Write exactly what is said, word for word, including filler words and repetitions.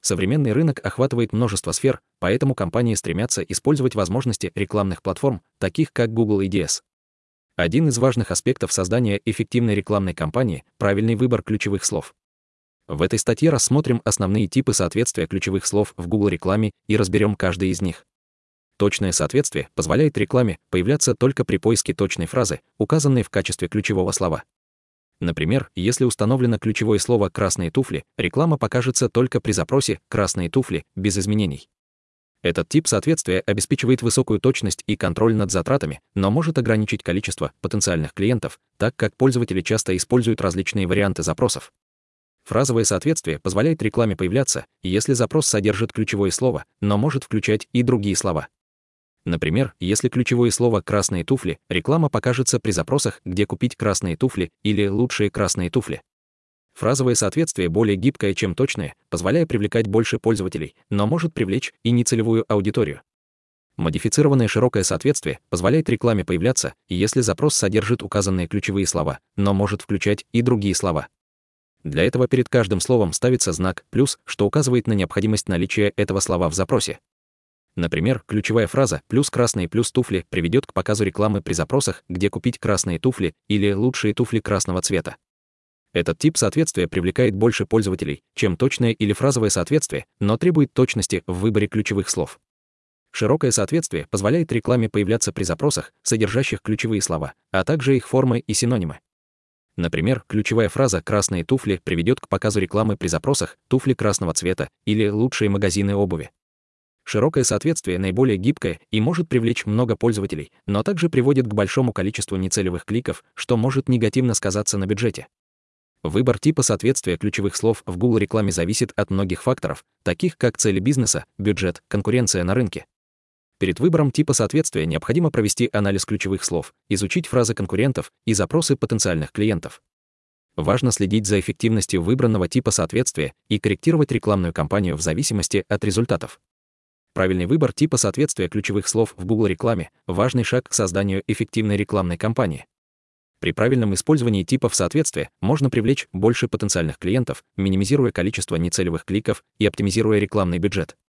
Современный рынок охватывает множество сфер, поэтому компании стремятся использовать возможности рекламных платформ, таких как Google и ди эс. Один из важных аспектов создания эффективной рекламной кампании – правильный выбор ключевых слов. В этой статье рассмотрим основные типы соответствия ключевых слов в Google-рекламе и разберем каждый из них. Точное соответствие позволяет рекламе появляться только при поиске точной фразы, указанной в качестве ключевого слова. Например, если установлено ключевое слово «красные туфли», реклама покажется только при запросе «красные туфли» без изменений. Этот тип соответствия обеспечивает высокую точность и контроль над затратами, но может ограничить количество потенциальных клиентов, так как пользователи часто используют различные варианты запросов. Фразовое соответствие позволяет рекламе появляться, если запрос содержит ключевое слово, но может включать и другие слова. Например, если ключевое слово «красные туфли», реклама покажется при запросах «где купить красные туфли» или «лучшие красные туфли». Фразовое соответствие более гибкое, чем точное, позволяя привлекать больше пользователей, но может привлечь и нецелевую аудиторию. Модифицированное широкое соответствие позволяет рекламе появляться, если запрос содержит указанные ключевые слова, но может включать и другие слова. Для этого перед каждым словом ставится знак «плюс», что указывает на необходимость наличия этого слова в запросе. Например, ключевая фраза «плюс красные плюс туфли» приведет к показу рекламы при запросах «где купить красные туфли» или «лучшие туфли красного цвета». Этот тип соответствия привлекает больше пользователей, чем точное или фразовое соответствие, но требует точности в выборе ключевых слов. Широкое соответствие позволяет рекламе появляться при запросах, содержащих ключевые слова, а также их формы и синонимы. Например, ключевая фраза «красные туфли» приведет к показу рекламы при запросах «туфли красного цвета» или «лучшие магазины обуви». Широкое соответствие наиболее гибкое и может привлечь много пользователей, но также приводит к большому количеству нецелевых кликов, что может негативно сказаться на бюджете. Выбор типа соответствия ключевых слов в Google-рекламе зависит от многих факторов, таких как цели бизнеса, бюджет, конкуренция на рынке. Перед выбором типа соответствия необходимо провести анализ ключевых слов, изучить фразы конкурентов и запросы потенциальных клиентов. Важно следить за эффективностью выбранного типа соответствия и корректировать рекламную кампанию в зависимости от результатов. Правильный выбор типа соответствия ключевых слов в Google-рекламе – важный шаг к созданию эффективной рекламной кампании. При правильном использовании типов соответствия можно привлечь больше потенциальных клиентов, минимизируя количество нецелевых кликов и оптимизируя рекламный бюджет.